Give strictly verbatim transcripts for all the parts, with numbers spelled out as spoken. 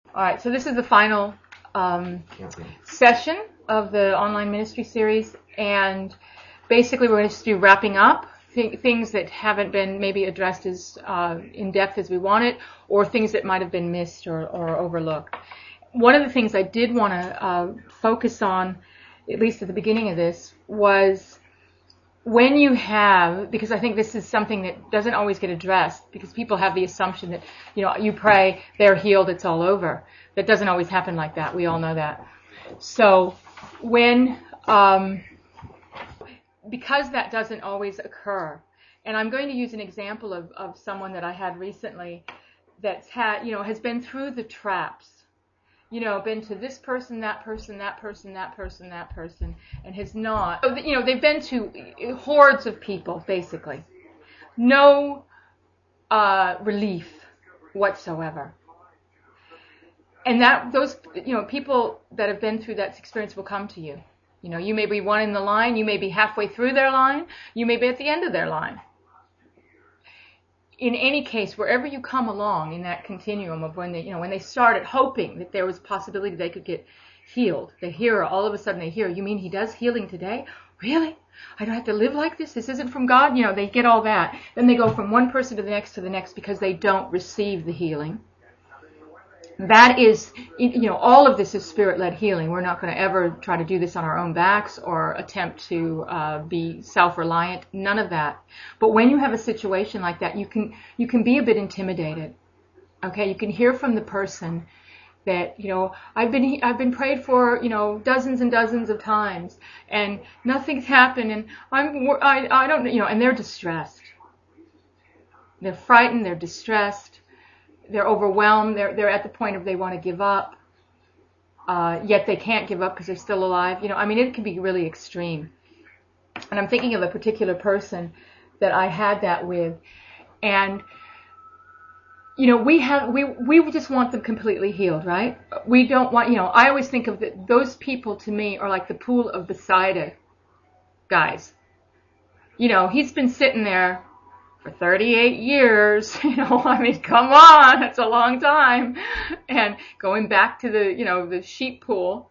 All right, so this is the final um, session of the online ministry series, and basically we're going to just do wrapping up th- things that haven't been maybe addressed as uh, in depth as we wanted, or things that might have been missed or, or overlooked. One of the things I did want to uh, focus on, at least at the beginning of this, was when you have, because I think this is something that doesn't always get addressed, because people have the assumption that, you know, you pray, they're healed, it's all over. That doesn't always happen like that. We all know that. So when, um, because that doesn't always occur, and I'm going to use an example of, of someone that I had recently that's had, you know, has been through the traps. You know, been to this person, that person, that person, that person, that person, and has not, you know, they've been to hordes of people, basically. No uh, relief whatsoever. And that, those, you know, people that have been through that experience will come to you. You know, you may be one in the line, you may be halfway through their line, you may be at the end of their line. In any case, wherever you come along in that continuum of when they, you know, when they started hoping that there was a possibility they could get healed, they hear, all of a sudden they hear, you mean he does healing today? Really? I don't have to live like this? This isn't from God? You know, they get all that. Then they go from one person to the next to the next because they don't receive the healing. That is, you know, all of this is spirit-led healing. We're not going to ever try to do this on our own backs or attempt to uh, be self-reliant. None of that. But when you have a situation like that, you can you can be a bit intimidated. Okay, you can hear from the person that, you know, I've been I've been prayed for, you know, dozens and dozens of times, and nothing's happened, and I'm I I don't, you know, and they're distressed. They're frightened. They're distressed. They're overwhelmed. They're they're at the point of they want to give up, uh, yet they can't give up because they're still alive. You know, I mean, it can be really extreme. And I'm thinking of a particular person that I had that with, and you know, we have we we just want them completely healed, right? We don't want, you know. I always think of the, those people to me are like the pool of Bethsaida guys. You know, he's been sitting there for thirty-eight years, you know, I mean, come on, that's a long time. And going back to the, you know, the sheep pool,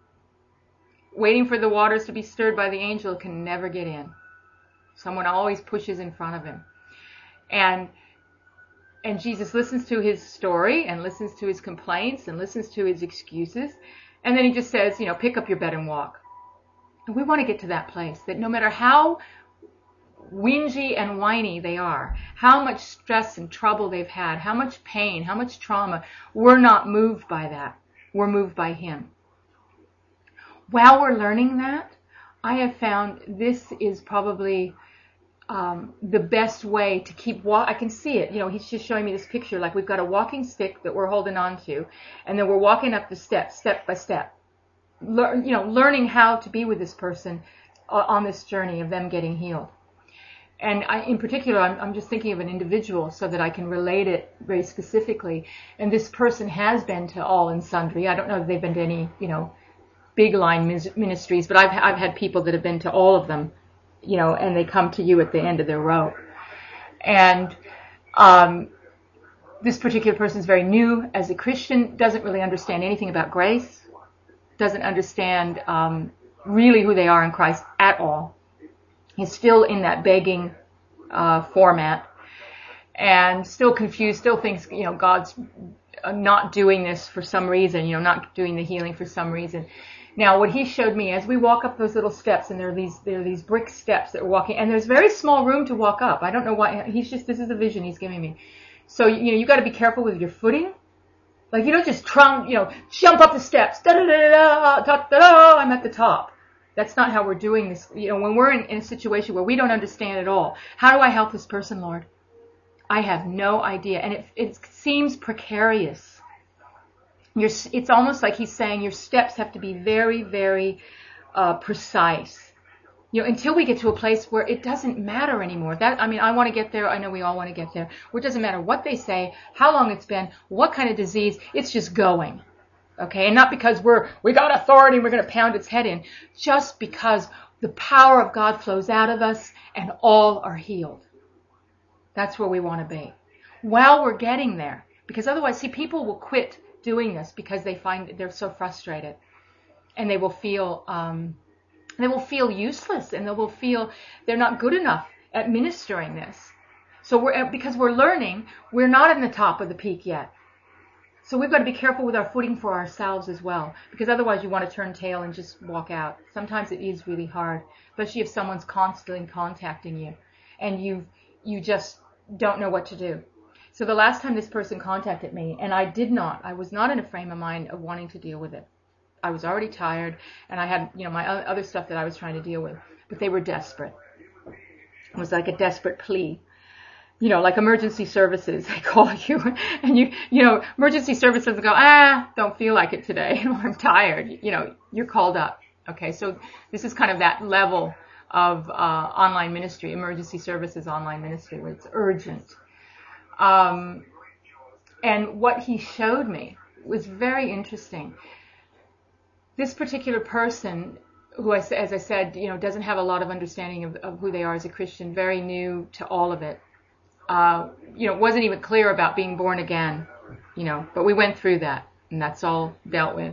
waiting for the waters to be stirred by the angel, can never get in. Someone always pushes in front of him. And and Jesus listens to his story and listens to his complaints and listens to his excuses. And then he just says, you know, pick up your bed and walk. And we want to get to that place that no matter how whingy and whiny they are, how much stress and trouble they've had, how much pain, how much trauma, we're not moved by that. We're moved by him. While we're learning that, I have found this is probably um, the best way to keep walk. I can see it. You know, he's just showing me this picture, like we've got a walking stick that we're holding on to, and then we're walking up the steps, step by step. Learn, you know, learning how to be with this person on this journey of them getting healed. And I, in particular, I'm, I'm just thinking of an individual so that I can relate it very specifically. And this person has been to all and sundry. I don't know if they've been to any, you know, big line ministries, but I've I've had people that have been to all of them, you know, and they come to you at the end of their rope. And um, this particular person is very new as a Christian, doesn't really understand anything about grace, doesn't understand um, really who they are in Christ at all. He's still in that begging uh, format and still confused, still thinks, you know, God's not doing this for some reason, you know, not doing the healing for some reason. Now, what he showed me, as we walk up those little steps, and there are these there are these brick steps that we're walking, and there's very small room to walk up. I don't know why. He's just, this is a vision he's giving me. So, you know, you got to be careful with your footing. Like, you don't just trump, you know, jump up the steps. Da da da da da da da. I'm at the top. That's not how we're doing this. You know, when we're in, in a situation where we don't understand at all, how do I help this person, Lord? I have no idea. And it, it seems precarious. You're, it's almost like he's saying your steps have to be very, very uh, precise. You know, until we get to a place where it doesn't matter anymore. That, I mean, I want to get there. I know we all want to get there. Where it doesn't matter what they say, how long it's been, what kind of disease. It's just going. Okay, and not because we're, we got authority and we're going to pound its head in, just because the power of God flows out of us and all are healed. That's where we want to be. While we're getting there, because otherwise, see, people will quit doing this because they find they're so frustrated, and they will feel um, they will feel useless, and they will feel they're not good enough at ministering this. So we're because we're learning, we're not in the top of the peak yet. So we've got to be careful with our footing for ourselves as well, because otherwise you want to turn tail and just walk out. Sometimes it is really hard, especially if someone's constantly contacting you and you you just don't know what to do. So the last time this person contacted me, and I did not, I was not in a frame of mind of wanting to deal with it. I was already tired, and I had, you know, my other stuff that I was trying to deal with, but they were desperate. It was like a desperate plea. You know, like emergency services, they call you, and you, you know, emergency services go, ah, don't feel like it today, or I'm tired. You know, you're called up. Okay, so this is kind of that level of uh, online ministry, emergency services online ministry, where it's urgent. Um, and what he showed me was very interesting. This particular person, who, I, as I said, you know, doesn't have a lot of understanding of, of who they are as a Christian, very new to all of it. Uh, you know, wasn't even clear about being born again, you know, but we went through that, and that's all dealt with.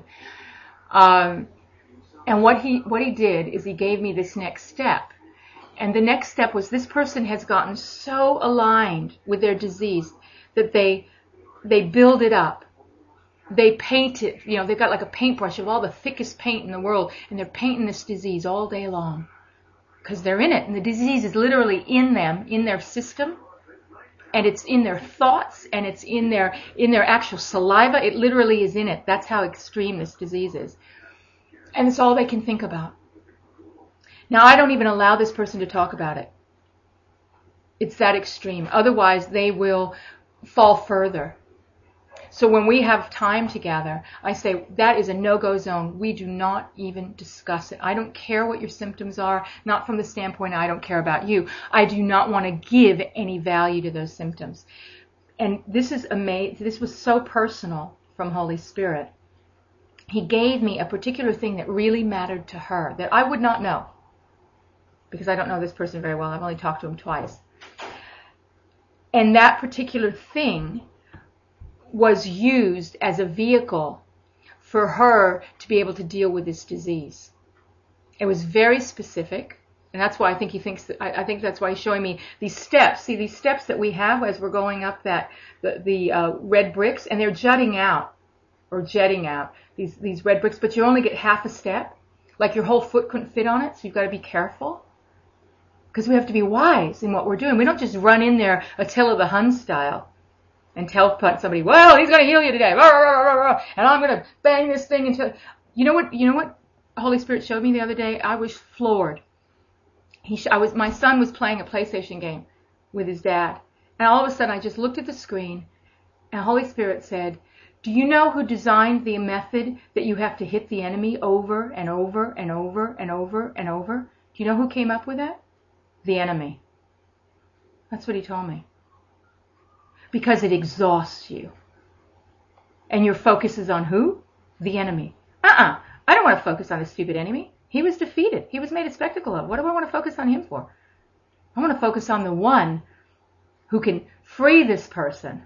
Um, and what he what he did is he gave me this next step. And the next step was this person has gotten so aligned with their disease that they they build it up. They paint it, you know, they've got like a paintbrush of all the thickest paint in the world, and they're painting this disease all day long because they're in it, and the disease is literally in them, in their system. And it's in their thoughts, and it's in their in their actual saliva. It literally is in it. That's how extreme this disease is. And it's all they can think about. Now, I don't even allow this person to talk about it. It's that extreme. Otherwise, they will fall further. So when we have time together, I say, that is a no-go zone. We do not even discuss it. I don't care what your symptoms are, not from the standpoint I don't care about you. I do not want to give any value to those symptoms. And this is amazing. This was so personal from Holy Spirit. He gave me a particular thing that really mattered to her that I would not know, because I don't know this person very well. I've only talked to him twice. And that particular thing was used as a vehicle for her to be able to deal with this disease. It was very specific, and that's why I think he thinks that, I, I think that's why he's showing me these steps. See, these steps that we have as we're going up that the, the uh, red bricks, and they're jutting out or jetting out these these red bricks, but you only get half a step. Like your whole foot couldn't fit on it, so you've got to be careful. Because we have to be wise in what we're doing. We don't just run in there Attila the Hun style and tell somebody, well, he's going to heal you today, and I'm going to bang this thing until... You know what? You know what Holy Spirit showed me the other day? I was floored. He, I was, my son was playing a PlayStation game with his dad, and all of a sudden I just looked at the screen, and Holy Spirit said, do you know who designed the method that you have to hit the enemy over and over and over and over and over? Do you know who came up with that? The enemy. That's what he told me. Because it exhausts you. And your focus is on who? The enemy. Uh-uh. I don't want to focus on the stupid enemy. He was defeated. He was made a spectacle of. What do I want to focus on him for? I want to focus on the one who can free this person.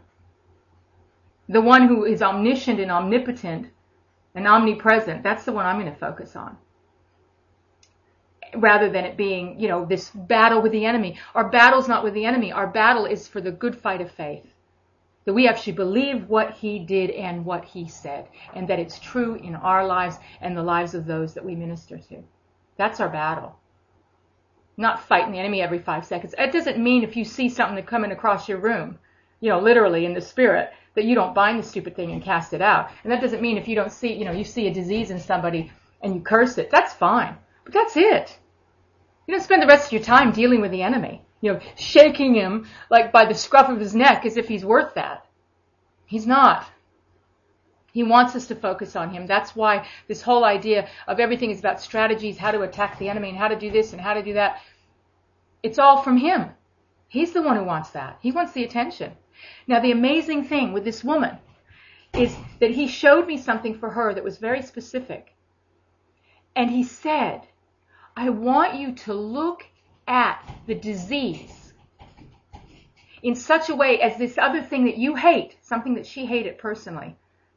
The one who is omniscient and omnipotent and omnipresent. That's the one I'm going to focus on. Rather than it being, you know, this battle with the enemy. Our battle's not with the enemy. Our battle is for the good fight of faith. That we actually believe what he did and what he said. And that it's true in our lives and the lives of those that we minister to. That's our battle. Not fighting the enemy every five seconds. It doesn't mean if you see something coming across your room, you know, literally in the spirit, that you don't bind the stupid thing and cast it out. And that doesn't mean if you don't see, you know, you see a disease in somebody and you curse it. That's fine. But that's it. You don't spend the rest of your time dealing with the enemy. You know, shaking him like by the scruff of his neck as if he's worth that. He's not. He wants us to focus on him. That's why this whole idea of everything is about strategies, how to attack the enemy and how to do this and how to do that. It's all from him. He's the one who wants that. He wants the attention. Now, the amazing thing with this woman is that he showed me something for her that was very specific. And he said, I want you to look at the disease in such a way as this other thing that you hate, something that she hated personally,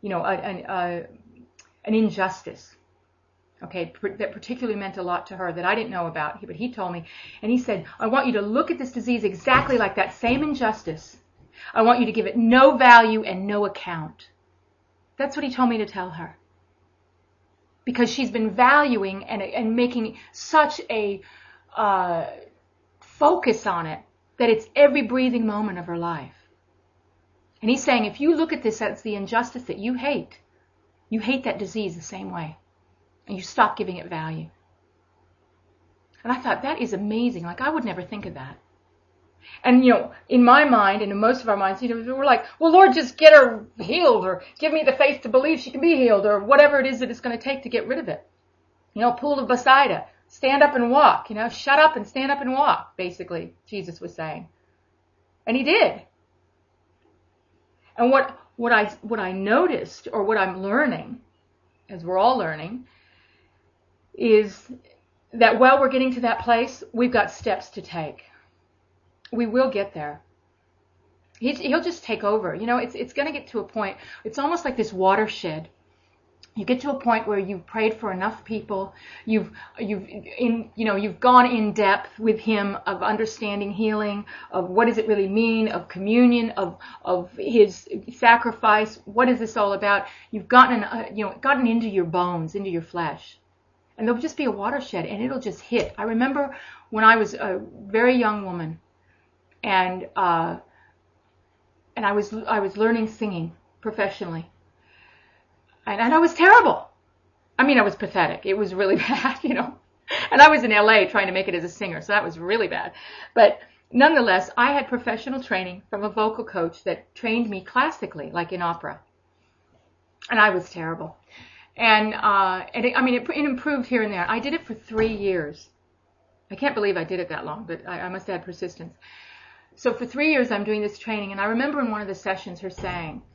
you know, an, a, an injustice, okay, that particularly meant a lot to her that I didn't know about, but he told me, and he said, I want you to look at this disease exactly like that same injustice. I want you to give it no value and no account. That's what he told me to tell her. Because she's been valuing and, and making such a uh, focus on it that it's every breathing moment of her life. And he's saying, if you look at this as the injustice that you hate, you hate that disease the same way. And you stop giving it value. And I thought, that is amazing. Like, I would never think of that. And, you know, in my mind and in most of our minds, you know, we're like, well, Lord, just get her healed, or give me the faith to believe she can be healed, or whatever it is that it's going to take to get rid of it. You know, pool of Bethsaida, stand up and walk, you know, shut up and stand up and walk, basically, Jesus was saying. And he did. And what, what I, what I noticed, or what I'm learning, as we're all learning, is that while we're getting to that place, we've got steps to take. We will get there. He, he'll just take over. You know, it's it's going to get to a point. It's almost like this watershed. You get to a point where you've prayed for enough people. You've you've in you know you've gone in depth with him of understanding healing, of what does it really mean, of communion, of of his sacrifice. What is this all about? You've gotten uh, you know gotten into your bones, into your flesh. And there'll just be a watershed, and it'll just hit. I remember when I was a very young woman, and uh, and I was I was learning singing professionally, and, and I was terrible. I mean, I was pathetic. It was really bad, you know. And I was in L A trying to make it as a singer, so that was really bad. But nonetheless, I had professional training from a vocal coach that trained me classically, like in opera, and I was terrible. And, uh, and it, I mean, it, it improved here and there. I did it for three years. I can't believe I did it that long, but I, I must have had persistence. So for three years, I'm doing this training, and I remember in one of the sessions her saying,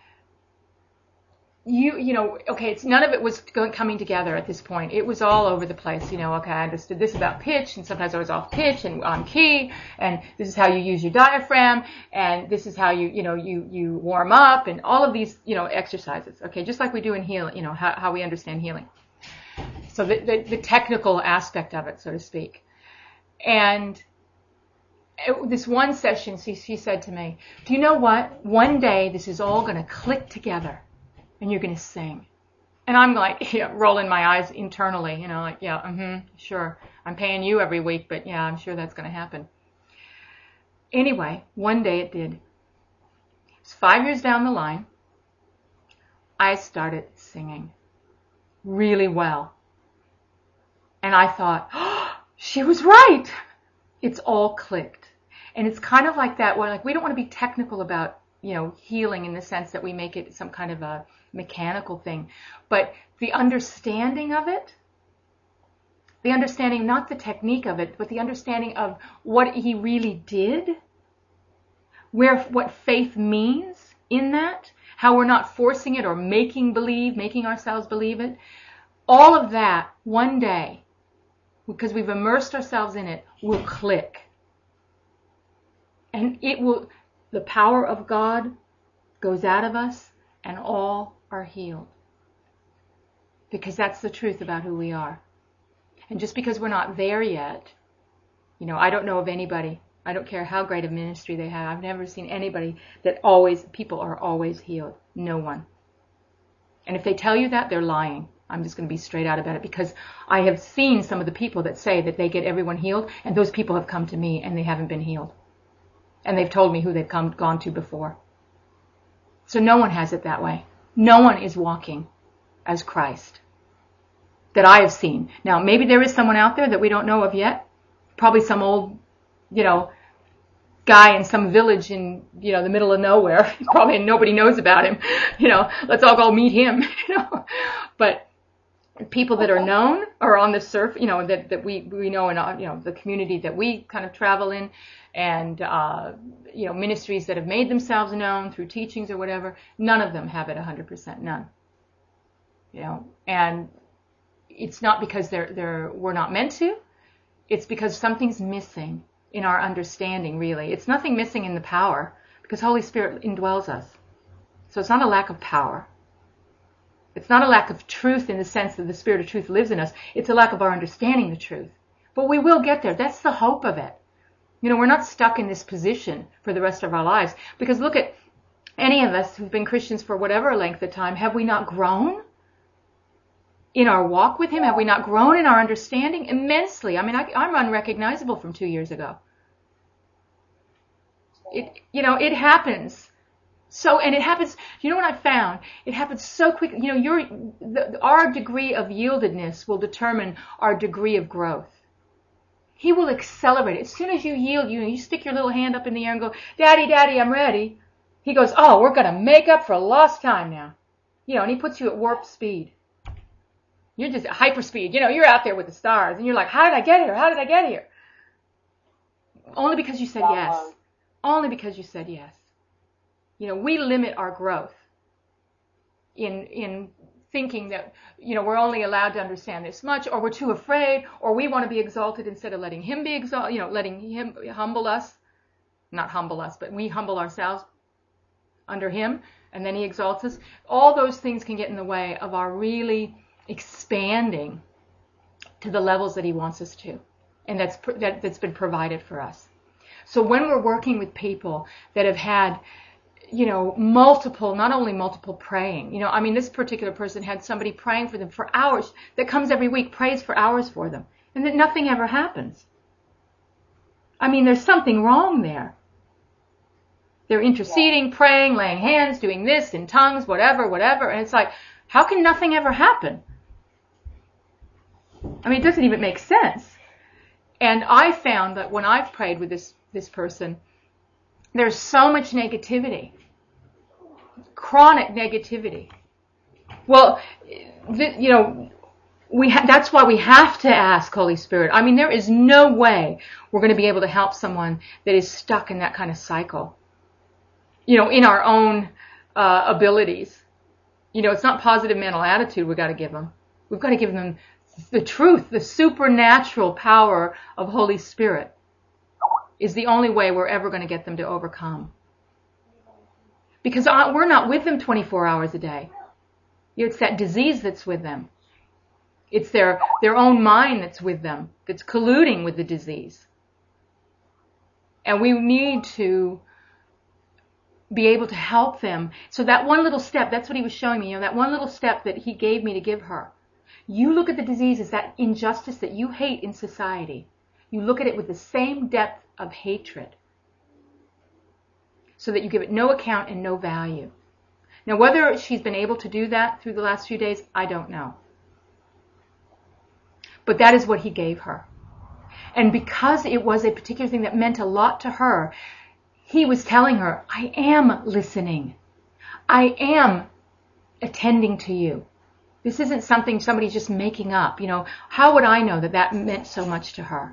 you, you know, okay, it's none of it was going, coming together at this point. It was all over the place, you know, okay, I understood this about pitch, and sometimes I was off pitch and on key, and this is how you use your diaphragm, and this is how you, you know, you, you warm up, and all of these, you know, exercises, okay, just like we do in healing, you know, how, how we understand healing. So the, the, the technical aspect of it, so to speak. And it, this one session, she, she said to me, do you know what? One day this is all going to click together. And you're going to sing. And I'm like, yeah, rolling my eyes internally, you know, like, yeah, mm-hmm, sure. I'm paying you every week, but yeah, I'm sure that's going to happen. Anyway, one day it did. It's five years down the line. I started singing really well. And I thought, oh, she was right. It's all clicked. And it's kind of like that where, like, we don't want to be technical about, you know, healing in the sense that we make it some kind of a mechanical thing, but the understanding of it, the understanding, not the technique of it, but the understanding of what he really did, where, what faith means in that, how we're not forcing it or making believe, making ourselves believe it, all of that one day, because we've immersed ourselves in it, will click. And it will, the power of God goes out of us, and all are healed. Because that's the truth about who we are. And just because we're not there yet, you know, I don't know of anybody, I don't care how great a ministry they have, I've never seen anybody that always, people are always healed. No one. And if they tell you that, they're lying. I'm just going to be straight out about it, because I have seen some of the people that say that they get everyone healed, and those people have come to me and they haven't been healed. And they've told me who they've come, gone to before. So no one has it that way. No one is walking as Christ that I have seen. Now, maybe there is someone out there that we don't know of yet. Probably some old, you know, guy in some village in, you know, the middle of nowhere. Probably nobody knows about him. You know, let's all go meet him. You know, but people that are known are on the surf, you know, that, that we, we know in, you know, the community that we kind of travel in, and, uh, you know, ministries that have made themselves known through teachings or whatever, none of them have it one hundred percent, none. You know, and it's not because they're, they're, we're not meant to, it's because something's missing in our understanding, really. It's nothing missing in the power, because Holy Spirit indwells us. So it's not a lack of power. It's not a lack of truth in the sense that the Spirit of truth lives in us. It's a lack of our understanding the truth. But we will get there. That's the hope of it. You know, we're not stuck in this position for the rest of our lives. Because look at any of us who've been Christians for whatever length of time. Have we not grown in our walk with Him? Have we not grown in our understanding? Immensely. I mean, I, I'm unrecognizable from two years ago. It, you know, it happens. So, and it happens, you know what I found? It happens so quickly. You know, your, the, our degree of yieldedness will determine our degree of growth. He will accelerate it. As soon as you yield, you, you stick your little hand up in the air and go, Daddy, Daddy, I'm ready. He goes, oh, we're going to make up for lost time now. You know, and he puts you at warp speed. You're just at hyperspeed. You know, you're out there with the stars and you're like, how did I get here? How did I get here? Only because you said yes. Only because you said yes. You know, we limit our growth in in thinking that, you know, we're only allowed to understand this much, or we're too afraid, or we want to be exalted instead of letting Him be exalted, you know, letting Him humble us. Not humble us, but we humble ourselves under Him, and then He exalts us. All those things can get in the way of our really expanding to the levels that He wants us to, and that's that, that's been provided for us. So when we're working with people that have had, you know, multiple, not only multiple praying, you know, I mean, this particular person had somebody praying for them for hours, that comes every week, prays for hours for them, and that nothing ever happens. I mean, there's something wrong there. They're interceding, praying, laying hands, doing this in tongues, whatever, whatever, and it's like, how can nothing ever happen? I mean, it doesn't even make sense. And I found that when I've prayed with this, this person, there's so much negativity. Chronic negativity. Well, th- you know, we ha- that's why we have to ask Holy Spirit. I mean, there is no way we're going to be able to help someone that is stuck in that kind of cycle. You know, in our own uh, abilities. You know, it's not positive mental attitude we've got to give them. We've got to give them the truth, the supernatural power of Holy Spirit is the only way we're ever going to get them to overcome. Because we're not with them twenty-four hours a day. It's that disease that's with them. It's their, their own mind that's with them, that's colluding with the disease. And we need to be able to help them. So that one little step, that's what he was showing me, you know, that one little step that he gave me to give her. You look at the disease as that injustice that you hate in society. You look at it with the same depth of hatred, so that you give it no account and no value. Now, whether she's been able to do that through the last few days, I don't know. But that is what he gave her. And because it was a particular thing that meant a lot to her, he was telling her, I am listening. I am attending to you. This isn't something somebody's just making up. You know, how would I know that that meant so much to her?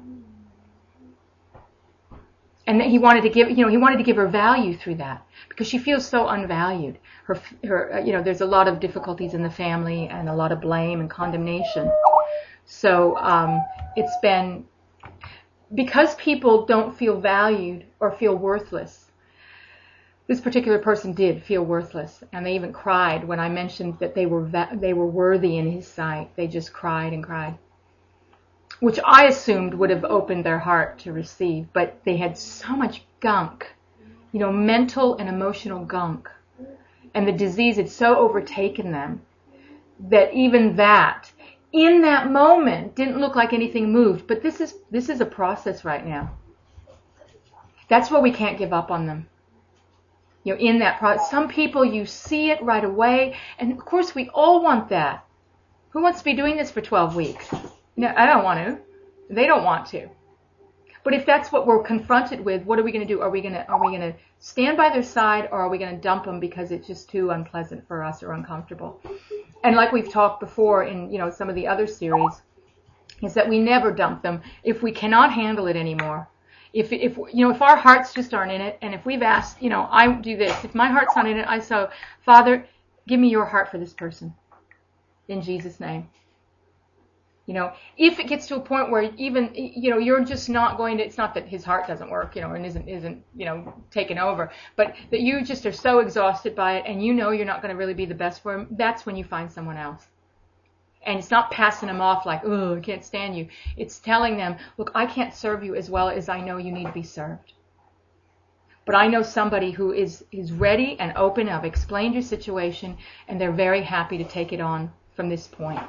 And that he wanted to give, you know, he wanted to give her value through that, because she feels so unvalued. Her, her, you know, there's a lot of difficulties in the family and a lot of blame and condemnation. So um, it's been, because people don't feel valued or feel worthless. This particular person did feel worthless, and they even cried when I mentioned that they were va- they were worthy in his sight. They just cried and cried, which I assumed would have opened their heart to receive, but they had so much gunk, you know, mental and emotional gunk, and the disease had so overtaken them that even that, in that moment, didn't look like anything moved. But this is this is a process right now. That's why we can't give up on them. You know, in that process, some people, you see it right away, and of course we all want that. Who wants to be doing this for twelve weeks? No, I don't want to. They don't want to. But if that's what we're confronted with, what are we going to do? Are we going to are we going to stand by their side, or are we going to dump them because it's just too unpleasant for us or uncomfortable? And like we've talked before in, you know, some of the other series, is that we never dump them if we cannot handle it anymore. If, if, you know, if our hearts just aren't in it, and if we've asked, you know, I do this, if my heart's not in it, I say, Father, give me your heart for this person. In Jesus' name. You know, if it gets to a point where even, you know, you're just not going to, it's not that his heart doesn't work, you know, and isn't, isn't, you know, taken over, but that you just are so exhausted by it and you know you're not going to really be the best for him, that's when you find someone else. And it's not passing them off like, oh, I can't stand you. It's telling them, look, I can't serve you as well as I know you need to be served. But I know somebody who is, is ready and open. I've explained your situation and they're very happy to take it on from this point.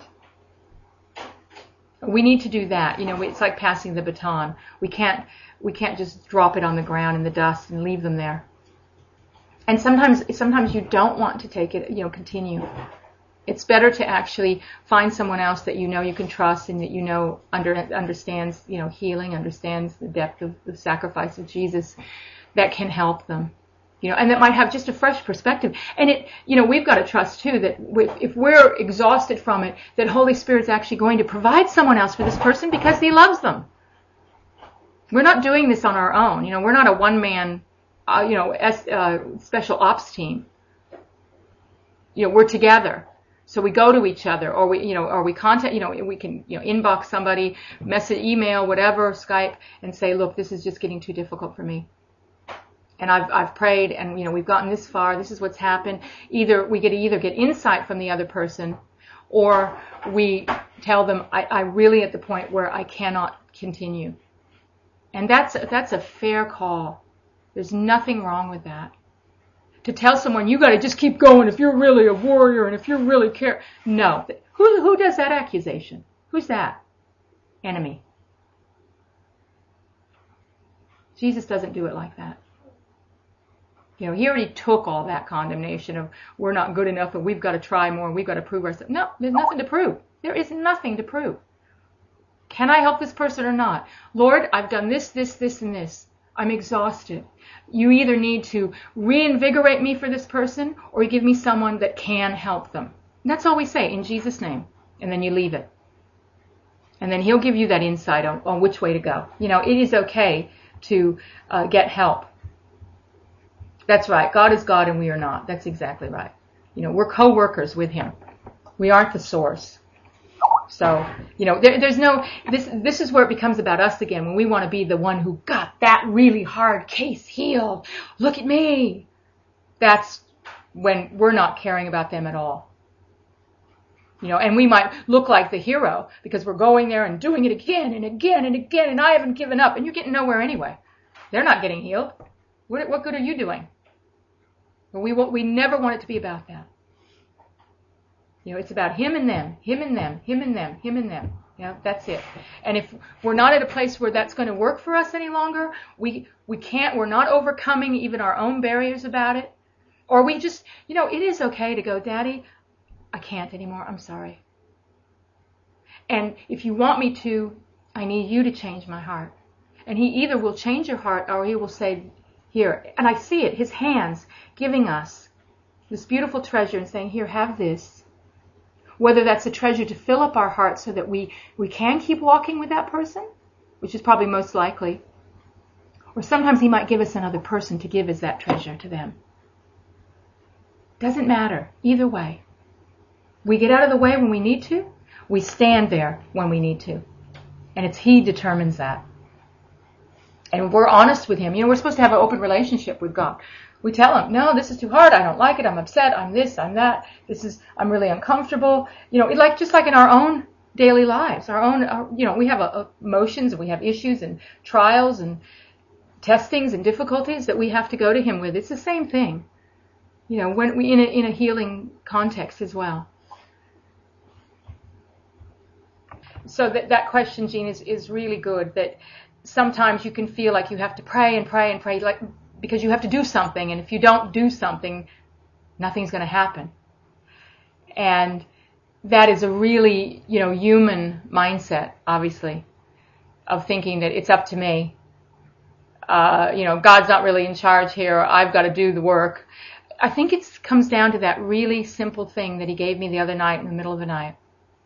We need to do that. You know, it's like passing the baton. We can't, we can't just drop it on the ground in the dust and leave them there. And sometimes, sometimes you don't want to take it, you know, continue. It's better to actually find someone else that you know you can trust and that you know under, understands, you know, healing, understands the depth of the sacrifice of Jesus, that can help them. You know, and that might have just a fresh perspective. And it, you know, we've got to trust too that if we're exhausted from it, that Holy Spirit's actually going to provide someone else for this person because He loves them. We're not doing this on our own. You know, we're not a one-man, uh, you know, S, uh, special ops team. You know, we're together. So we go to each other, or we, you know, or we contact, you know, we can, you know, inbox somebody, message, email, whatever, Skype, and say, look, this is just getting too difficult for me. And I've I've prayed, and you know we've gotten this far. This is what's happened. Either we get either get insight from the other person, or we tell them I, I really at the point where I cannot continue. And that's that's a fair call. There's nothing wrong with that. To tell someone you got to just keep going if you're really a warrior and if you really care. No, who who does that accusation? Who's that? Enemy. Jesus doesn't do it like that. You know, He already took all that condemnation of we're not good enough and we've got to try more and we've got to prove ourselves. No, there's nothing to prove. There is nothing to prove. Can I help this person or not? Lord, I've done this, this, this, and this. I'm exhausted. You either need to reinvigorate me for this person or you give me someone that can help them. And that's all we say, in Jesus' name. And then you leave it. And then He'll give you that insight on, on which way to go. You know, it is okay to uh, get help. That's right. God is God and we are not. That's exactly right. You know, we're co-workers with Him. We aren't the source. So, you know, there, there's no, this, this is where it becomes about us again, when we want to be the one who got that really hard case healed. Look at me. That's when we're not caring about them at all. You know, and we might look like the hero because we're going there and doing it again and again and again and I haven't given up, and you're getting nowhere anyway. They're not getting healed. What, what good are you doing? But we we never want it to be about that. You know, it's about Him and them, Him and them, Him and them, Him and them. You know, that's it. And if we're not at a place where that's going to work for us any longer, we we can't, we're not overcoming even our own barriers about it. Or we just, you know, it is okay to go, Daddy, I can't anymore, I'm sorry. And if you want me to, I need you to change my heart. And He either will change your heart or He will say, here, and I see it, His hands giving us this beautiful treasure and saying, here, have this. Whether that's a treasure to fill up our hearts so that we, we can keep walking with that person, which is probably most likely. Or sometimes He might give us another person to give as that treasure to them. Doesn't matter. Either way. We get out of the way when we need to. We stand there when we need to. And it's He determines that. And we're honest with Him. You know, we're supposed to have an open relationship with God. We tell Him, no, this is too hard. I don't like it. I'm upset. I'm this. I'm that. This is, I'm really uncomfortable. You know, like just like in our own daily lives, our own, our, you know, we have a, a emotions and we have issues and trials and testings and difficulties that we have to go to Him with. It's the same thing. You know, when we in a, in a healing context as well. So that that question, Jean, is is really good. That sometimes you can feel like you have to pray and pray and pray, like because you have to do something, and if you don't do something, nothing's going to happen. And that is a really, you know, human mindset, obviously, of thinking that it's up to me. Uh, you know, God's not really in charge here. I've got to do the work. I think it comes down to that really simple thing that He gave me the other night in the middle of the night.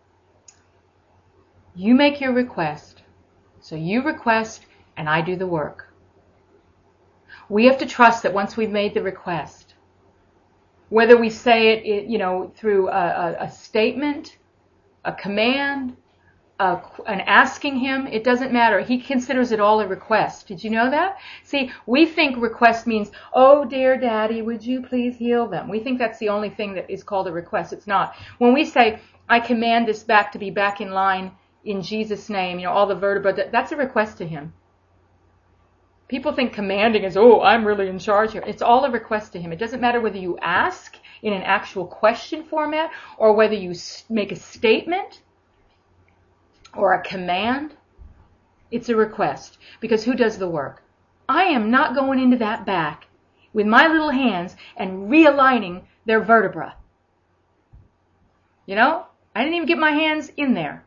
You make your request. So you request and I do the work. We have to trust that once we've made the request, whether we say it, you know, through a, a, a statement, a command, a, an asking him, it doesn't matter. He considers it all a request. Did you know that? See, we think request means, oh, dear Daddy, would you please heal them? We think that's the only thing that is called a request. It's not. When we say, I command this back to be back in line in Jesus' name, you know, all the vertebrae, that, that's a request to him. People think commanding is, oh, I'm really in charge here. It's all a request to him. It doesn't matter whether you ask in an actual question format or whether you make a statement or a command. It's a request. Because who does the work? I am not going into that back with my little hands and realigning their vertebra. You know, I didn't even get my hands in there.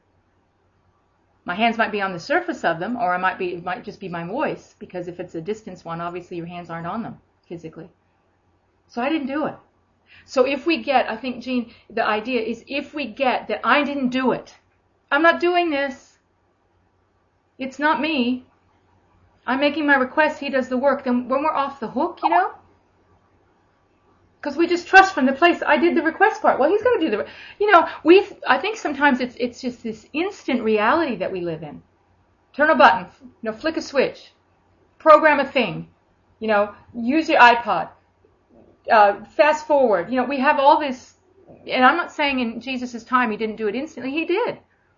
My hands might be on the surface of them, or it might be, it might just be my voice, because if it's a distance one, obviously your hands aren't on them physically. So I didn't do it. So if we get, I think, Jean, the idea is if we get that I didn't do it, I'm not doing this, it's not me, I'm making my request, he does the work, then when we're off the hook, you know, because we just trust from the place, I did the request part. Well, he's going to do the, you know, we, I think sometimes it's it's just this instant reality that we live in. Turn a button, you know, flick a switch, program a thing, you know, use your iPod, uh, fast forward. You know, we have all this, and I'm not saying in Jesus' time he didn't do it instantly. He did.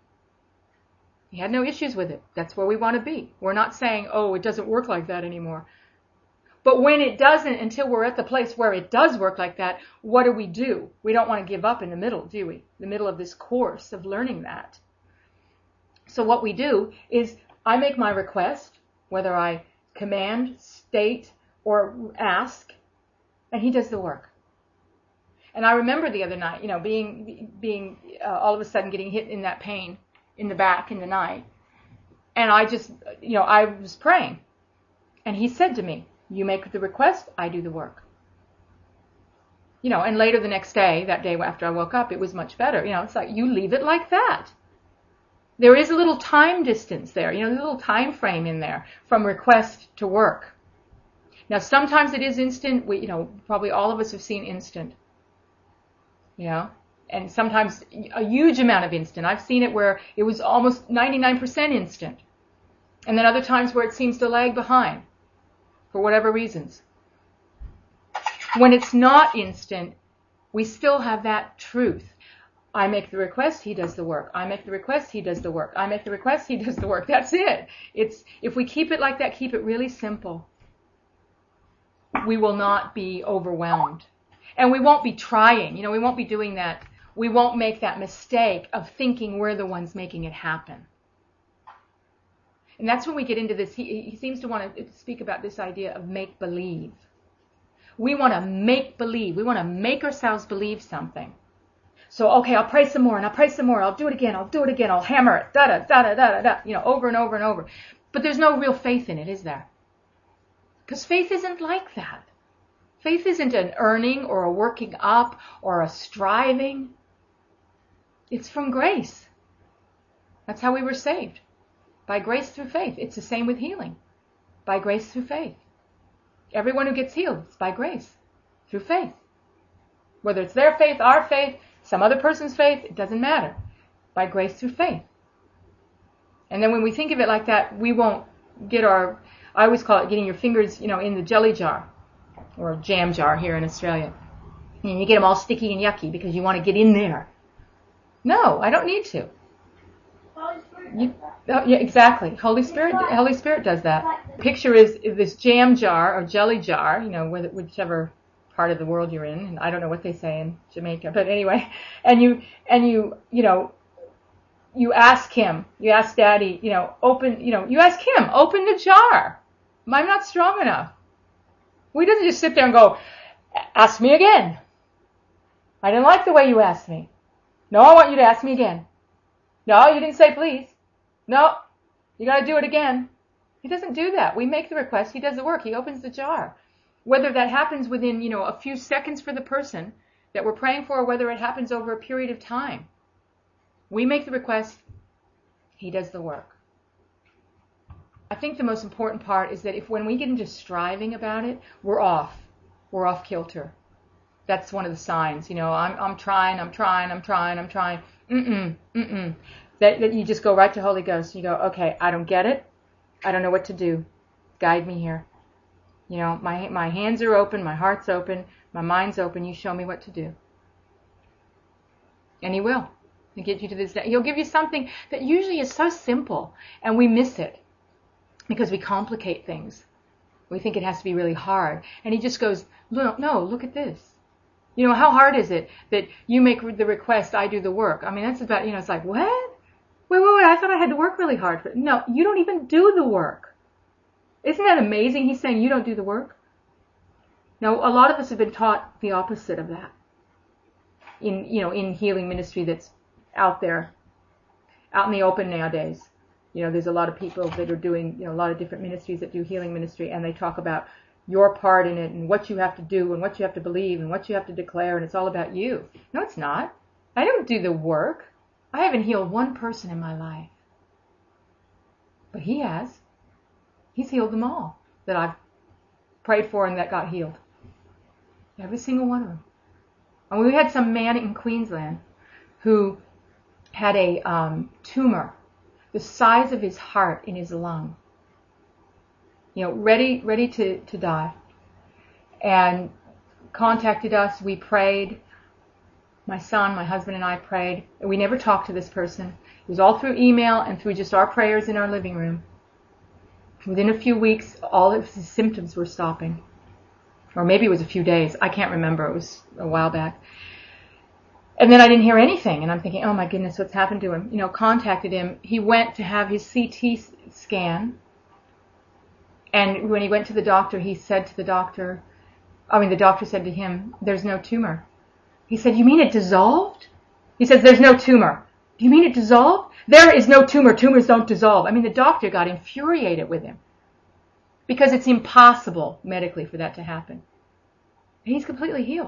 He had no issues with it. That's where we want to be. We're not saying, oh, it doesn't work like that anymore. But when it doesn't, until we're at the place where it does work like that, what do we do? We don't want to give up in the middle, do we? The middle of this course of learning that. So what we do is I make my request, whether I command, state, or ask, and he does the work. And I remember the other night, you know, being, being uh, all of a sudden getting hit in that pain in the back in the night. And I just, you know, I was praying. And he said to me, you make the request, I do the work. You know, and later the next day, that day after I woke up, it was much better. You know, it's like you leave it like that. There is a little time distance there, you know, there's a little time frame in there from request to work. Now, sometimes it is instant. We, you know, probably all of us have seen instant. You know, and sometimes a huge amount of instant. I've seen it where it was almost ninety-nine percent instant. And then other times where it seems to lag behind. For whatever reasons. When it's not instant, we still have that truth. I make the request, he does the work. I make the request, he does the work. I make the request, he does the work. That's it. It's, if we keep it like that, keep it really simple, we will not be overwhelmed. And we won't be trying. You know, we won't be doing that. We won't make that mistake of thinking we're the ones making it happen. And that's when we get into this, he, he seems to want to speak about this idea of make-believe. We want to make-believe. We want to make ourselves believe something. So, okay, I'll pray some more, and I'll pray some more, I'll do it again, I'll do it again, I'll hammer it, da-da-da-da-da-da, you know, over and over and over. But there's no real faith in it, is there? Because faith isn't like that. Faith isn't an earning or a working up or a striving. It's from grace. That's how we were saved. By grace through faith. It's the same with healing. By grace through faith. Everyone who gets healed is by grace through faith. Whether it's their faith, our faith, some other person's faith, it doesn't matter. By grace through faith. And then when we think of it like that, we won't get our, I always call it getting your fingers, you know, in the jelly jar or jam jar here in Australia. And you get them all sticky and yucky because you want to get in there. No, I don't need to. You, oh, yeah, exactly. Holy Spirit, Holy Spirit does that. Picture is, is this jam jar or jelly jar, you know, whichever part of the world you're in. And I don't know what they say in Jamaica, but anyway. And you, and you, you know, you ask him, you ask Daddy, you know, open, you know, you ask him, open the jar. I'm not strong enough. Well, he doesn't just sit there and go, ask me again. I didn't like the way you asked me. No, I want you to ask me again. No, you didn't say please. No, you got to do it again. He doesn't do that. We make the request. He does the work. He opens the jar. Whether that happens within, you know, a few seconds for the person that we're praying for, or whether it happens over a period of time. We make the request. He does the work. I think the most important part is that if when we get into striving about it, we're off. We're off kilter. That's one of the signs. You know, I'm I'm trying, I'm trying, I'm trying, I'm trying. Mm-mm, mm-mm. That, that you just go right to Holy Ghost. You go, okay, I don't get it. I don't know what to do. Guide me here. You know, my my hands are open, my heart's open, my mind's open. You show me what to do. And he will. He'll get you to this day. He'll give you something that usually is so simple, and we miss it because we complicate things. We think it has to be really hard. And he just goes, no, no, look at this. You know, how hard is it that you make the request, I do the work? I mean, that's about, you know, it's like, what? Wait, wait, wait, I thought I had to work really hard for it. No, you don't even do the work. Isn't that amazing? He's saying you don't do the work. Now, a lot of us have been taught the opposite of that. In, you know, in healing ministry that's out there, out in the open nowadays. You know, there's a lot of people that are doing, you know, a lot of different ministries that do healing ministry, and they talk about your part in it and what you have to do and what you have to believe and what you have to declare, and it's all about you. No, it's not. I don't do the work. I haven't healed one person in my life. But he has. He's healed them all that I've prayed for and that got healed. Every single one of them. And we had some man in Queensland who had a um, tumor the size of his heart in his lung. You know, ready, ready to, to die. And contacted us. We prayed. My son, my husband, and I prayed. We never talked to this person. It was all through email and through just our prayers in our living room. Within a few weeks, all of his symptoms were stopping. Or maybe it was a few days. I can't remember. It was a while back. And then I didn't hear anything. And I'm thinking, oh my goodness, what's happened to him? You know, contacted him. He went to have his C T scan. And when he went to the doctor, he said to the doctor, I mean, the doctor said to him, there's no tumor. He said, you mean it dissolved? He says, there's no tumor. Do you mean it dissolved? There is no tumor. Tumors don't dissolve. I mean, the doctor got infuriated with him because it's impossible medically for that to happen. And he's completely healed.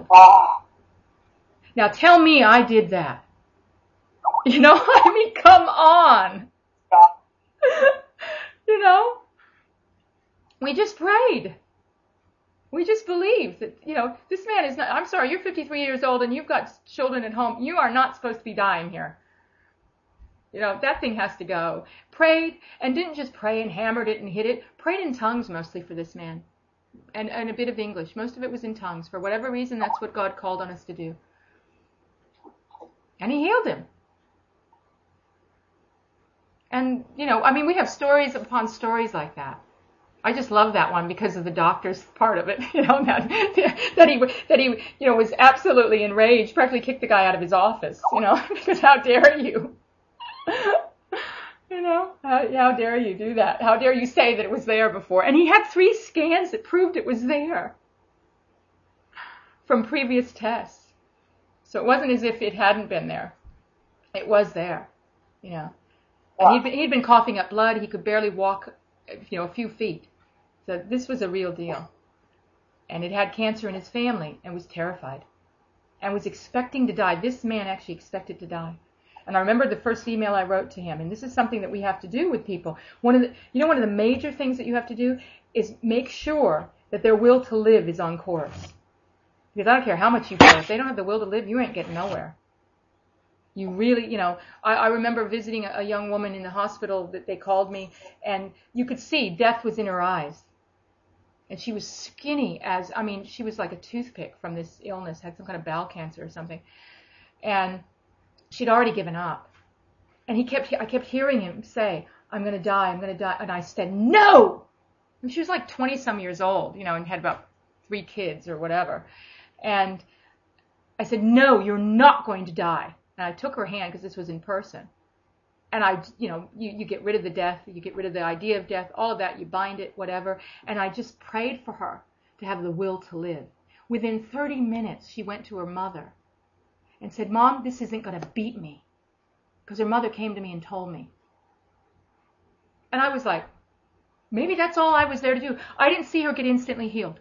Now tell me I did that. You know, I mean, come on. You know, we just prayed. We just believed that, you know, this man is not, I'm sorry, you're fifty-three years old and you've got children at home. You are not supposed to be dying here. You know, that thing has to go. Prayed, and didn't just pray and hammered it and hit it. Prayed in tongues mostly for this man. And, and a bit of English. Most of it was in tongues. For whatever reason, that's what God called on us to do. And he healed him. And, you know, I mean, we have stories upon stories like that. I just love that one because of the doctor's part of it, you know, that, that he, that he, you know, was absolutely enraged, practically kicked the guy out of his office, you know, because how dare you? You know, how, how dare you do that? How dare you say that it was there before? And he had three scans that proved it was there from previous tests. So it wasn't as if it hadn't been there. It was there, you know. And he'd been, he'd been coughing up blood. He could barely walk, you know, a few feet. So this was a real deal. And it had cancer in his family and was terrified and was expecting to die. This man actually expected to die. And I remember the first email I wrote to him, and this is something that we have to do with people. One of the, you know, one of the major things that you have to do is make sure that their will to live is on course. Because I don't care how much you pray. If they don't have the will to live, you ain't getting nowhere. You really, you know, I, I remember visiting a, a young woman in the hospital that they called me, and you could see death was in her eyes. And she was skinny as, I mean, she was like a toothpick from this illness, had some kind of bowel cancer or something. And she'd already given up. And he kept, I kept hearing him say, I'm going to die, I'm going to die. And I said, no! And she was like twenty some years old, you know, and had about three kids or whatever. And I said, no, you're not going to die. And I took her hand because this was in person. And I, you know, you, you get rid of the death, you get rid of the idea of death, all of that, you bind it, whatever. And I just prayed for her to have the will to live. Within thirty minutes, she went to her mother and said, Mom, this isn't going to beat me. Because her mother came to me and told me. And I was like, maybe that's all I was there to do. I didn't see her get instantly healed.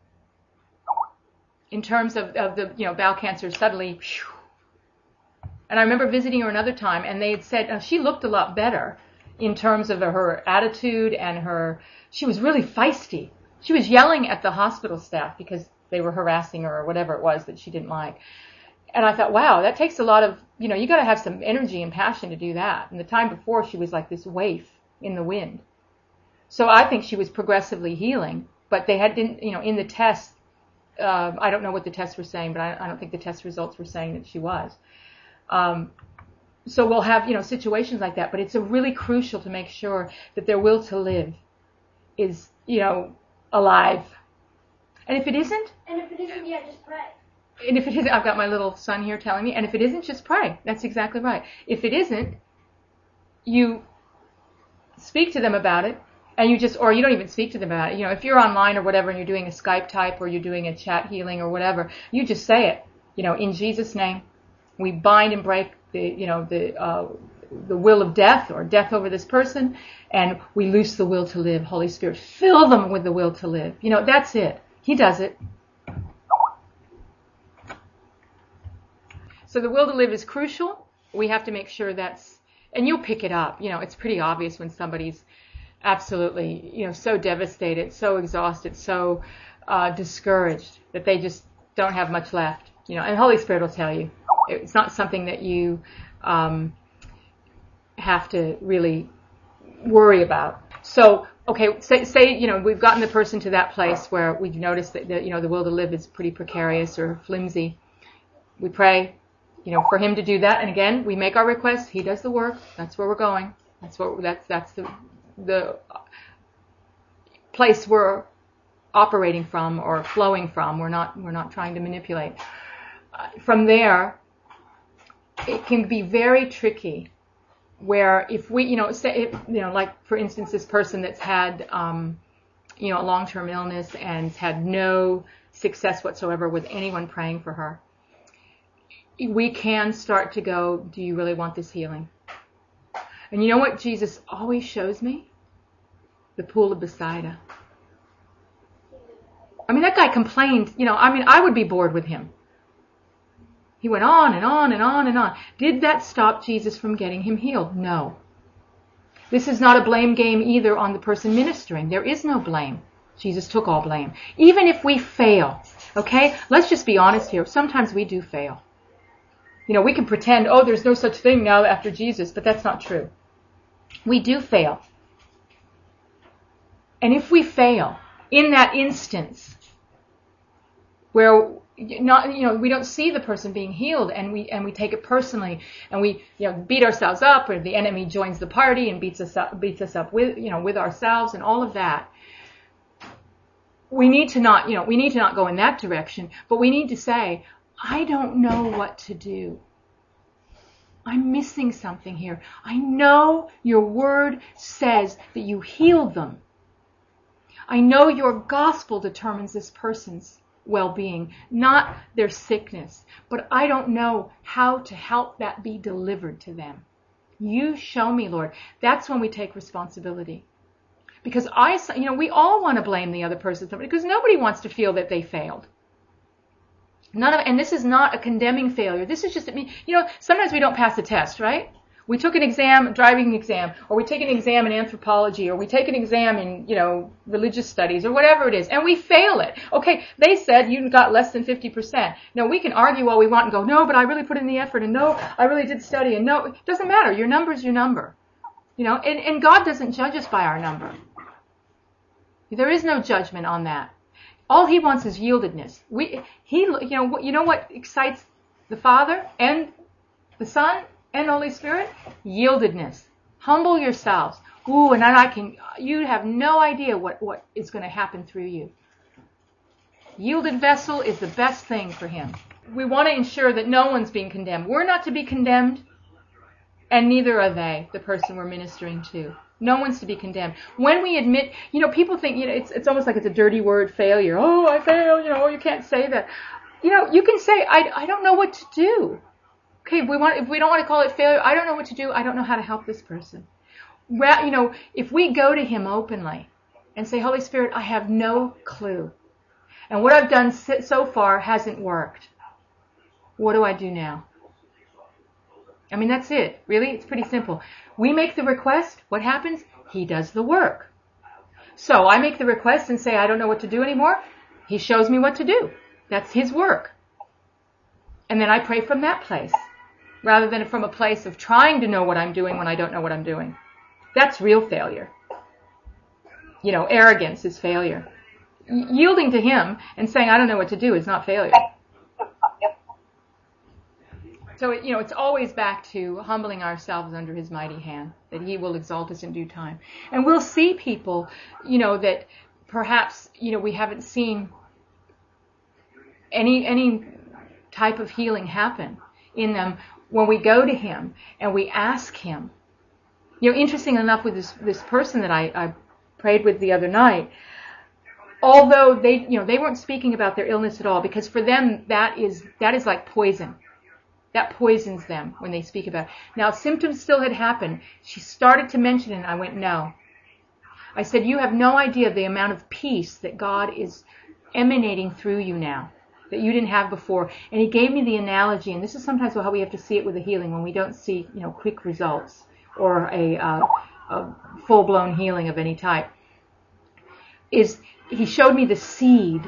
In terms of, of the, you know, bowel cancer suddenly, whew. And I remember visiting her another time, and they had said oh, she looked a lot better in terms of her attitude and her, she was really feisty. She was yelling at the hospital staff because they were harassing her or whatever it was that she didn't like. And I thought, wow, that takes a lot of, you know, you got to have some energy and passion to do that. And the time before, she was like this waif in the wind. So I think she was progressively healing, but they had didn't, you know, in the test, uh, I don't know what the tests were saying, but I, I don't think the test results were saying that she was. Um, so we'll have, you know, situations like that, but it's a really crucial to make sure that their will to live is, you know, alive. And if it isn't, and if it isn't, yeah, just pray. And if it isn't, I've got my little son here telling me, and if it isn't, just pray. That's exactly right. If it isn't, you speak to them about it, and you just, or you don't even speak to them about it. You know, if you're online or whatever, and you're doing a Skype type, or you're doing a chat healing or whatever, you just say it. You know, in Jesus' name, we bind and break the, you know, the, uh, the will of death or death over this person, and we loose the will to live. Holy Spirit, fill them with the will to live. You know, that's it. He does it. So the will to live is crucial. We have to make sure that's, and you'll pick it up. You know, it's pretty obvious when somebody's absolutely, you know, so devastated, so exhausted, so uh, discouraged that they just don't have much left. You know, and the Holy Spirit will tell you. It's not something that you um, have to really worry about. So, okay, say, say, you know, we've gotten the person to that place where we've noticed that, the, you know, the will to live is pretty precarious or flimsy. We pray, you know, for him to do that. And again, we make our requests. He does the work. That's where we're going. That's what, that's, that's the, the place we're operating from or flowing from. We're not, we're not trying to manipulate. Uh, from there, it can be very tricky where if we, you know, say, if, you know, like for instance, this person that's had, um, you know, a long-term illness and had no success whatsoever with anyone praying for her, we can start to go, do you really want this healing? And you know what Jesus always shows me? The pool of Bethsaida. I mean, that guy complained, you know, I mean, I would be bored with him. He went on and on and on and on. Did that stop Jesus from getting him healed? No. This is not a blame game either on the person ministering. There is no blame. Jesus took all blame. Even if we fail, okay? Let's just be honest here. Sometimes we do fail. You know, we can pretend, oh, there's no such thing now after Jesus, but that's not true. We do fail. And if we fail in that instance where not, you know, we don't see the person being healed and we and we take it personally and we, you know, beat ourselves up, or the enemy joins the party and beats us up, beats us up with, you know, with ourselves and all of that. We need to not, you know, we need to not go in that direction, but we need to say, I don't know what to do. I'm missing something here. I know your word says that you healed them. I know your gospel determines this person's well-being, not their sickness. But I don't know how to help that be delivered to them. You show me, Lord. That's when we take responsibility. Because I, you know, we all want to blame the other person because nobody wants to feel that they failed. None of, and this is not a condemning failure. This is just, you know, sometimes we don't pass a test, right? We took an exam, a driving exam, or we take an exam in anthropology, or we take an exam in, you know, religious studies, or whatever it is, and we fail it. Okay, they said you got less than fifty percent. Now, we can argue all we want and go, no, but I really put in the effort, and no, I really did study, and no, it doesn't matter. Your number's your number. You know, and, and God doesn't judge us by our number. There is no judgment on that. All he wants is yieldedness. We, he, you know, you know what excites the Father and the Son and Holy Spirit? Yieldedness. Humble yourselves. Ooh, and then I can, you have no idea what, what is going to happen through you. Yielded vessel is the best thing for him. We want to ensure that no one's being condemned. We're not to be condemned, and neither are they, the person we're ministering to. No one's to be condemned. When we admit, you know, people think, you know, it's it's almost like it's a dirty word, failure. Oh, I failed, you know, you can't say that. You know, you can say, I, I don't know what to do. Okay, if we want, if we don't want to call it failure, I don't know what to do. I don't know how to help this person. Well, you know, if we go to him openly and say, Holy Spirit, I have no clue. And what I've done so far hasn't worked. What do I do now? I mean, that's it. Really, it's pretty simple. We make the request. What happens? He does the work. So I make the request and say, I don't know what to do anymore. He shows me what to do. That's his work. And then I pray from that place, rather than from a place of trying to know what I'm doing when I don't know what I'm doing. That's real failure. You know, arrogance is failure. Y- yielding to him and saying, I don't know what to do is not failure. So, you know, it's always back to humbling ourselves under his mighty hand, that he will exalt us in due time. And we'll see people, you know, that perhaps, you know, we haven't seen any any type of healing happen in them when we go to him and we ask him. You know, interesting enough with this this person that I, I prayed with the other night, although they, you know, they weren't speaking about their illness at all, because for them that is that is like poison. That poisons them when they speak about it. Now, symptoms still had happened. She started to mention it, and I went, no. I said, you have no idea the amount of peace that God is emanating through you now, that you didn't have before. And he gave me the analogy, and this is sometimes how we have to see it with a healing, when we don't see, you know, quick results or a, uh, a full-blown healing of any type. Is he showed me the seed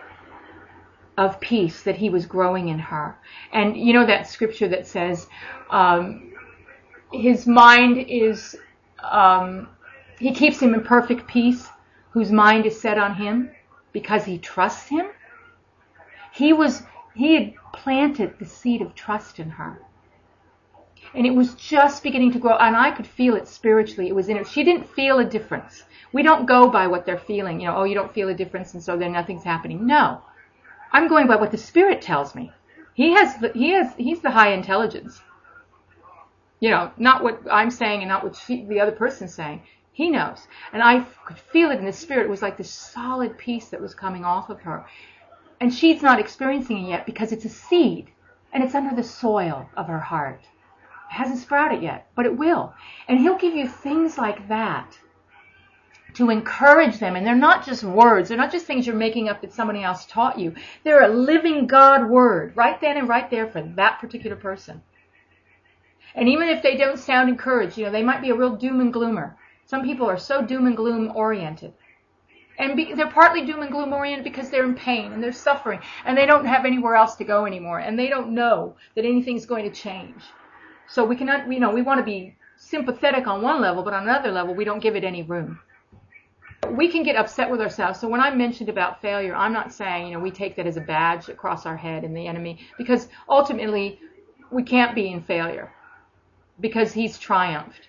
of peace that he was growing in her. And you know that scripture that says, um, his mind is, um, he keeps him in perfect peace, whose mind is set on him, because he trusts him. He was, he had planted the seed of trust in her. And it was just beginning to grow, and I could feel it spiritually. It was in her. She didn't feel a difference. We don't go by what they're feeling. You know, oh, you don't feel a difference, and so then nothing's happening. No. I'm going by what the Spirit tells me. He has, the, he has, he's the high intelligence. You know, not what I'm saying and not what she, the other person's saying. He knows. And I could feel it in the Spirit. It was like this solid peace that was coming off of her. And she's not experiencing it yet because it's a seed. And it's under the soil of her heart. It hasn't sprouted yet, but it will. And he'll give you things like that to encourage them. And they're not just words. They're not just things you're making up that somebody else taught you. They're a living God word right then and right there for that particular person. And even if they don't sound encouraged, you know, they might be a real doom and gloomer. Some people are so doom and gloom oriented. And be, they're partly doom and gloom oriented because they're in pain and they're suffering and they don't have anywhere else to go anymore. And they don't know that anything's going to change. So we cannot, you know, we want to be sympathetic on one level, but on another level, we don't give it any room. We can get upset with ourselves. So when I mentioned about failure, I'm not saying, you know, we take that as a badge across our head in the enemy, because ultimately we can't be in failure because he's triumphed.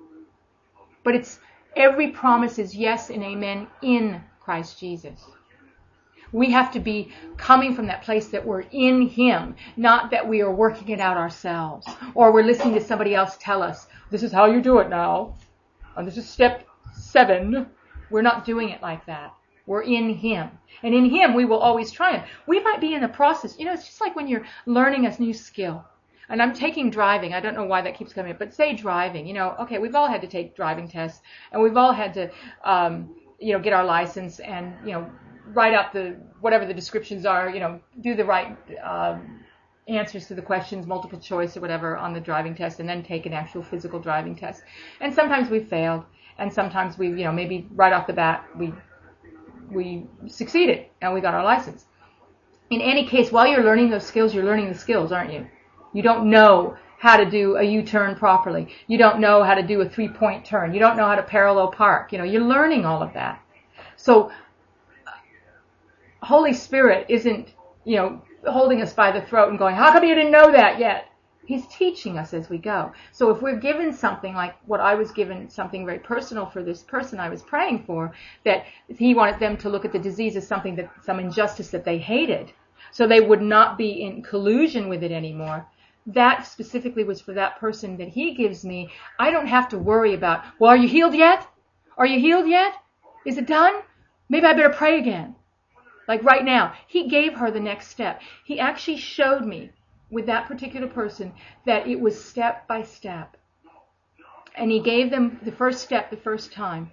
But it's every promise is yes and amen in Christ Jesus. We have to be coming from that place that we're in him, not that we are working it out ourselves or we're listening to somebody else tell us, this is how you do it now, and this is step seven. We're not doing it like that. We're in him. And in him, we will always triumph. We might be in the process. You know, it's just like when you're learning a new skill. And I'm taking driving. I don't know why that keeps coming up. But say driving. You know, okay, we've all had to take driving tests. And we've all had to, um, you know, get our license and, you know, write out the, whatever the descriptions are, you know, do the right um, answers to the questions, multiple choice or whatever on the driving test, and then take an actual physical driving test. And sometimes we've failed. And sometimes we, you know, maybe right off the bat, we we succeeded and we got our license. In any case, while you're learning those skills, you're learning the skills, aren't you? You don't know how to do a U-turn properly. You don't know how to do a three-point turn. You don't know how to parallel park. You know, you're learning all of that. So, Holy Spirit isn't, you know, holding us by the throat and going, how come you didn't know that yet? He's teaching us as we go. So if we're given something like what I was given, something very personal for this person I was praying for, that he wanted them to look at the disease as something that, some injustice that they hated, so they would not be in collusion with it anymore. That specifically was for that person that he gives me. I don't have to worry about, well, are you healed yet? Are you healed yet? Is it done? Maybe I better pray again. Like right now, he gave her the next step. He actually showed me with that particular person that it was step by step. And he gave them the first step the first time.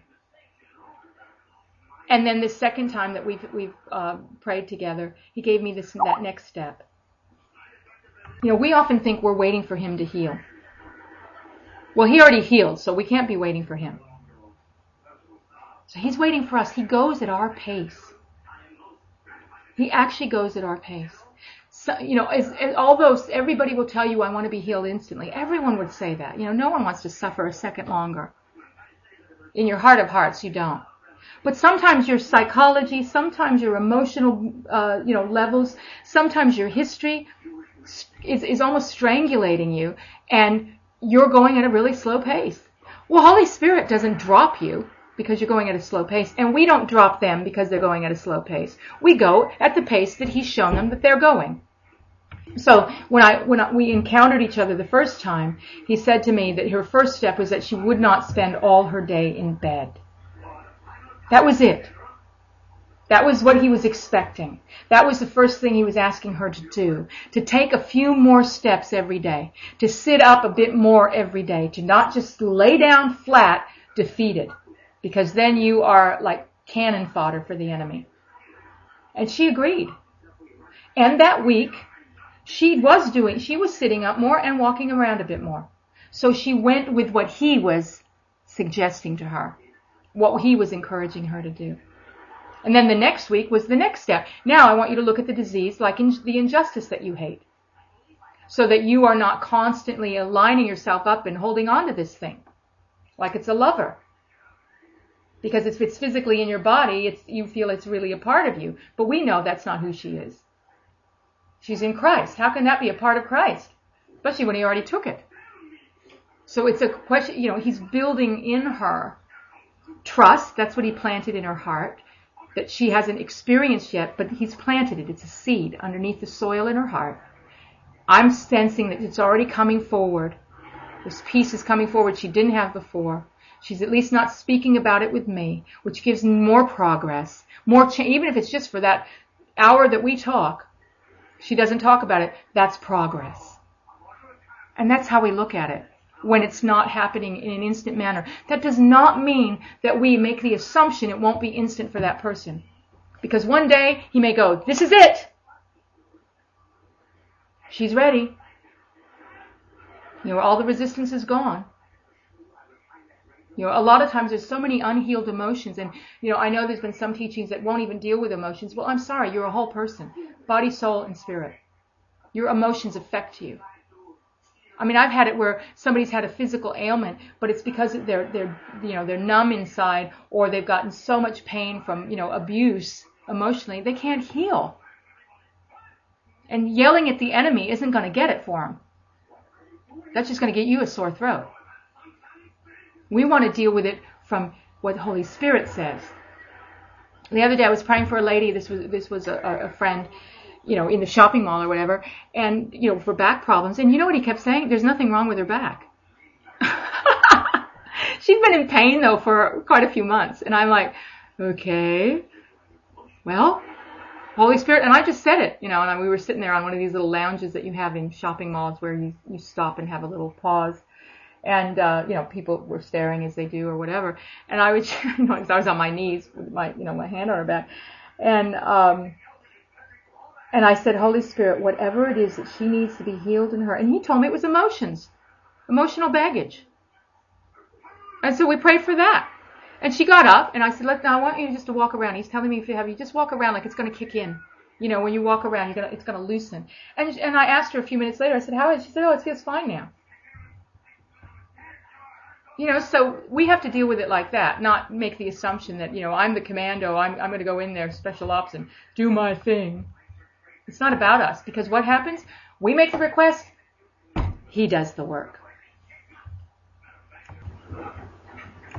And then the second time that we've, we've uh, prayed together, he gave me this that next step. You know, we often think we're waiting for him to heal. Well, he already healed, so we can't be waiting for him. So he's waiting for us. He goes at our pace. He actually goes at our pace. So, you know, as, as, although everybody will tell you, I want to be healed instantly. Everyone would say that. You know, no one wants to suffer a second longer. In your heart of hearts, you don't. But sometimes your psychology, sometimes your emotional, uh, you know, levels, sometimes your history is, is almost strangulating you, and you're going at a really slow pace. Well, Holy Spirit doesn't drop you because you're going at a slow pace, and we don't drop them because they're going at a slow pace. We go at the pace that He's shown them that they're going. So when I when I, we encountered each other the first time, He said to me that her first step was that she would not spend all her day in bed. That was it. That was what He was expecting. That was the first thing He was asking her to do. To take a few more steps every day. To sit up a bit more every day. To not just lay down flat, defeated. Because then you are like cannon fodder for the enemy. And she agreed. And that week, she was doing, she was sitting up more and walking around a bit more. So she went with what He was suggesting to her. What He was encouraging her to do. And then the next week was the next step. Now I want you to look at the disease like in the injustice that you hate. So that you are not constantly aligning yourself up and holding on to this thing. Like it's a lover. Because if it's physically in your body, it's, you feel it's really a part of you. But we know that's not who she is. She's in Christ. How can that be a part of Christ? Especially when He already took it. So it's a question, you know, He's building in her trust. That's what He planted in her heart. That she hasn't experienced yet, but He's planted it. It's a seed underneath the soil in her heart. I'm sensing that it's already coming forward. This piece is coming forward she didn't have before. She's at least not speaking about it with me, which gives more progress, more cha- even if it's just for that hour that we talk. She doesn't talk about it. That's progress. And that's how we look at it when it's not happening in an instant manner. That does not mean that we make the assumption it won't be instant for that person. Because one day he may go, this is it. She's ready. You know, all the resistance is gone. You know, a lot of times there's so many unhealed emotions, and, you know, I know there's been some teachings that won't even deal with emotions. Well, I'm sorry, you're a whole person. Body, soul, and spirit. Your emotions affect you. I mean, I've had it where somebody's had a physical ailment, but it's because they're, they're, you know, they're numb inside, or they've gotten so much pain from, you know, abuse emotionally, they can't heal. And yelling at the enemy isn't going to get it for them. That's just going to get you a sore throat. We want to deal with it from what the Holy Spirit says. The other day I was praying for a lady, this was, this was a, a friend, you know, in the shopping mall or whatever, and, you know, for back problems. And you know what he kept saying? There's nothing wrong with her back. She's been in pain, though, for quite a few months. And I'm like, okay, well, Holy Spirit. And I just said it, you know, and we were sitting there on one of these little lounges that you have in shopping malls where you, you stop and have a little pause. And, uh, you know, people were staring as they do or whatever. And I was, you know, I was on my knees with my, you know, my hand on her back. And, um, And I said, Holy Spirit, whatever it is that she needs to be healed in her. And He told me it was emotions, emotional baggage. And so we prayed for that. And she got up, and I said, look, now I want you just to walk around. He's telling me if you have, you just walk around like it's going to kick in. You know, when you walk around, you're gonna, it's going to loosen. And and I asked her a few minutes later, I said, how is it? She said, oh, it feels fine now. You know, so we have to deal with it like that, not make the assumption that, you know, I'm the commando, I'm, I'm going to go in there, special ops, and do my thing. It's not about us, because what happens? We make the request, He does the work.